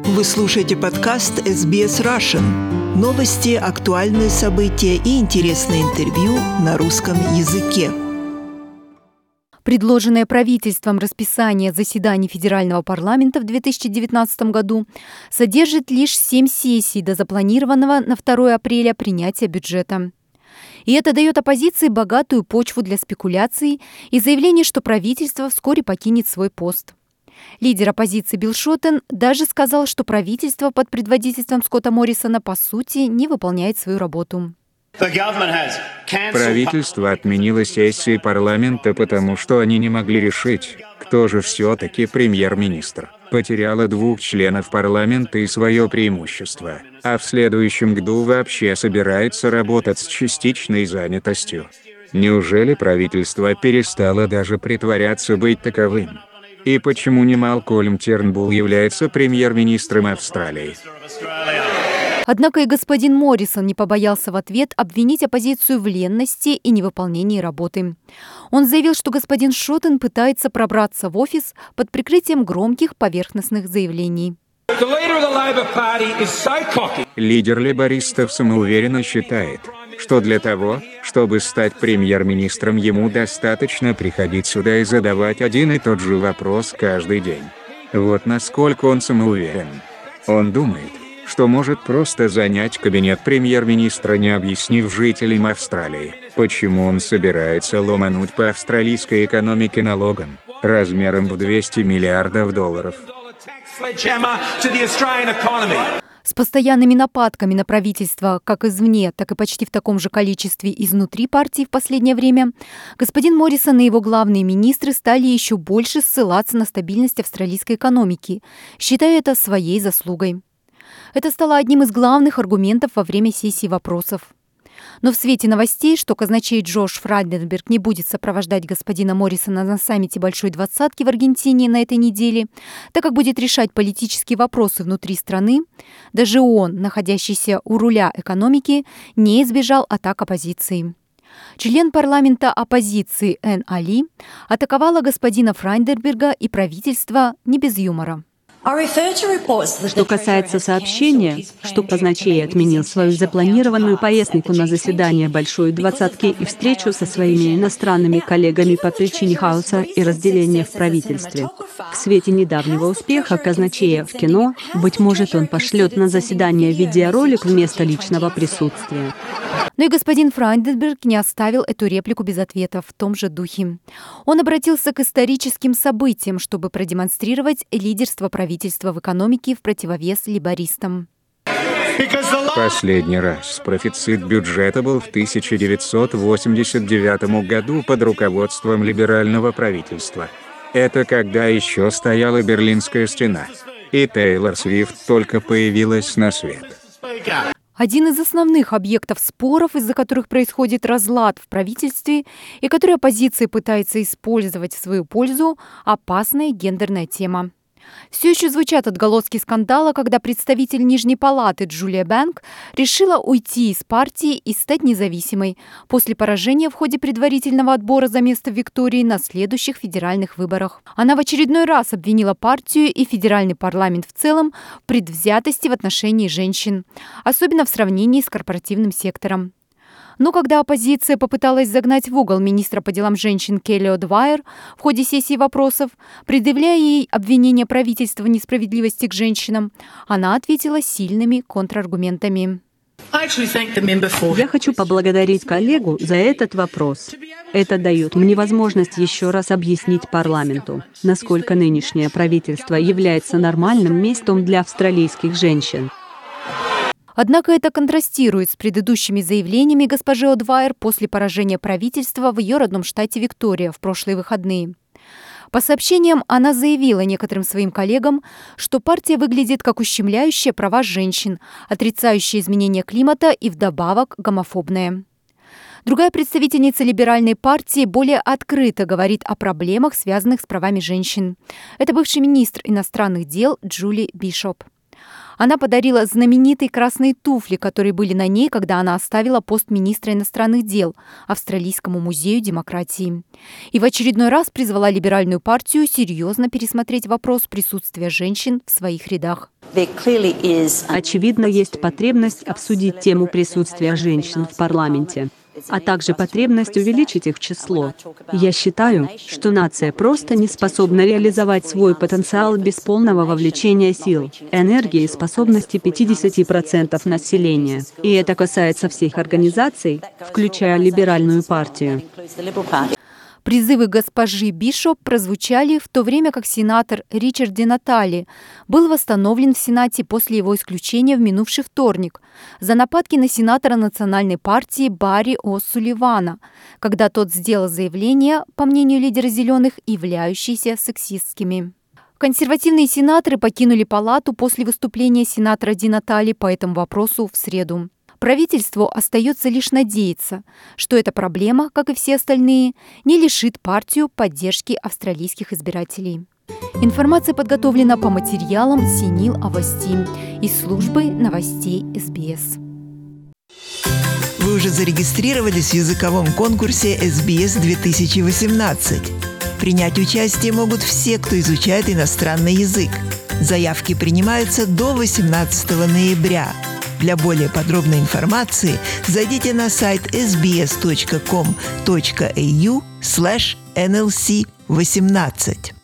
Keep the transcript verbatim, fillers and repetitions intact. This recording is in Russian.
Вы слушаете подкаст эс би эс Russian. Новости, актуальные события и интересные интервью на русском языке. Предложенное правительством расписание заседаний Федерального парламента в две тысячи девятнадцатом году содержит лишь семь сессий до запланированного на второе апреля принятия бюджета. И это дает оппозиции богатую почву для спекуляций и заявление, что правительство вскоре покинет свой пост. Лидер оппозиции Билл Шоттен даже сказал, что правительство под предводительством Скотта Моррисона по сути не выполняет свою работу. Правительство отменило сессии парламента, потому что они не могли решить, кто же все-таки премьер-министр. Потеряло двух членов парламента и свое преимущество, а в следующем году вообще собирается работать с частичной занятостью. Неужели правительство перестало даже притворяться быть таковым? И почему не Малкольм Тернбулл является премьер-министром Австралии? Однако и господин Моррисон не побоялся в ответ обвинить оппозицию в ленности и невыполнении работы. Он заявил, что господин Шоттен пытается пробраться в офис под прикрытием громких поверхностных заявлений. Лидер лейбористов самоуверенно считает, что для того, чтобы стать премьер-министром, ему достаточно приходить сюда и задавать один и тот же вопрос каждый день. Вот насколько он самоуверен. Он думает, что может просто занять кабинет премьер-министра, не объяснив жителям Австралии, почему он собирается ломануть по австралийской экономике налогом размером в двести миллиардов долларов. С постоянными нападками на правительство как извне, так и почти в таком же количестве изнутри партии в последнее время, господин Моррисон и его главные министры стали еще больше ссылаться на стабильность австралийской экономики, считая это своей заслугой. Это стало одним из главных аргументов во время сессии вопросов. Но в свете новостей, что казначей Джош Фрайденберг не будет сопровождать господина Моррисона на саммите Большой Двадцатки в Аргентине на этой неделе, так как будет решать политические вопросы внутри страны, даже он, находящийся у руля экономики, не избежал атак оппозиции. Член парламента оппозиции Энн Али атаковала господина Фрайденберга и правительство не без юмора. Что касается сообщения, что казначей отменил свою запланированную поездку на заседание Большой Двадцатки и встречу со своими иностранными коллегами по причине хаоса и разделения в правительстве. В свете недавнего успеха казначея в кино, быть может, он пошлет на заседание видеоролик вместо личного присутствия. Но и господин Фрайденберг не оставил эту реплику без ответа в том же духе. Он обратился к историческим событиям, чтобы продемонстрировать лидерство правительства в экономике в противовес лейбористам. Последний раз профицит бюджета был в тысяча девятьсот восемьдесят девятом году под руководством либерального правительства. Это когда еще стояла Берлинская стена, и Тейлор Свифт только появилась на свет. Один из основных объектов споров, из-за которых происходит разлад в правительстве и который оппозиция пытается использовать в свою пользу, опасная гендерная тема. Все еще звучат отголоски скандала, когда представитель Нижней палаты Джулия Бэнк решила уйти из партии и стать независимой после поражения в ходе предварительного отбора за место Виктории на следующих федеральных выборах. Она в очередной раз обвинила партию и федеральный парламент в целом в предвзятости в отношении женщин, особенно в сравнении с корпоративным сектором. Но когда оппозиция попыталась загнать в угол министра по делам женщин Келли О'Двайер в ходе сессии вопросов, предъявляя ей обвинение правительства в несправедливости к женщинам, она ответила сильными контраргументами. Я хочу поблагодарить коллегу за этот вопрос. Это дает мне возможность еще раз объяснить парламенту, насколько нынешнее правительство является нормальным местом для австралийских женщин. Однако это контрастирует с предыдущими заявлениями госпожи О'Двайер после поражения правительства в ее родном штате Виктория в прошлые выходные. По сообщениям, она заявила некоторым своим коллегам, что партия выглядит как ущемляющая права женщин, отрицающая изменения климата и вдобавок гомофобная. Другая представительница либеральной партии более открыто говорит о проблемах, связанных с правами женщин. Это бывший министр иностранных дел Джули Бишоп. Она подарила знаменитые красные туфли, которые были на ней, когда она оставила пост министра иностранных дел Австралийскому музею демократии. И в очередной раз призвала либеральную партию серьезно пересмотреть вопрос присутствия женщин в своих рядах. Очевидно, есть потребность обсудить тему присутствия женщин в парламенте, а также потребность увеличить их число. Я считаю, что нация просто не способна реализовать свой потенциал без полного вовлечения сил, энергии и способностей пятидесяти процентов населения. И это касается всех организаций, включая либеральную партию. Призывы госпожи Бишоп прозвучали в то время, как сенатор Ричард Ди Натали был восстановлен в Сенате после его исключения в минувший вторник за нападки на сенатора национальной партии Барри О'Сулливана, когда тот сделал заявления, по мнению лидера «Зеленых», являющиеся сексистскими. Консервативные сенаторы покинули палату после выступления сенатора Ди Натали по этому вопросу в среду. Правительству остается лишь надеяться, что эта проблема, как и все остальные, не лишит партию поддержки австралийских избирателей. Информация подготовлена по материалам Синил Авасти из службы новостей эс би эс. Вы уже зарегистрировались в языковом конкурсе эс би эс две тысячи восемнадцать. Принять участие могут все, кто изучает иностранный язык. Заявки принимаются до восемнадцатого ноября. Для более подробной информации зайдите на сайт эс би эс точка ком точка эй ю слэш эн эл си восемнадцать.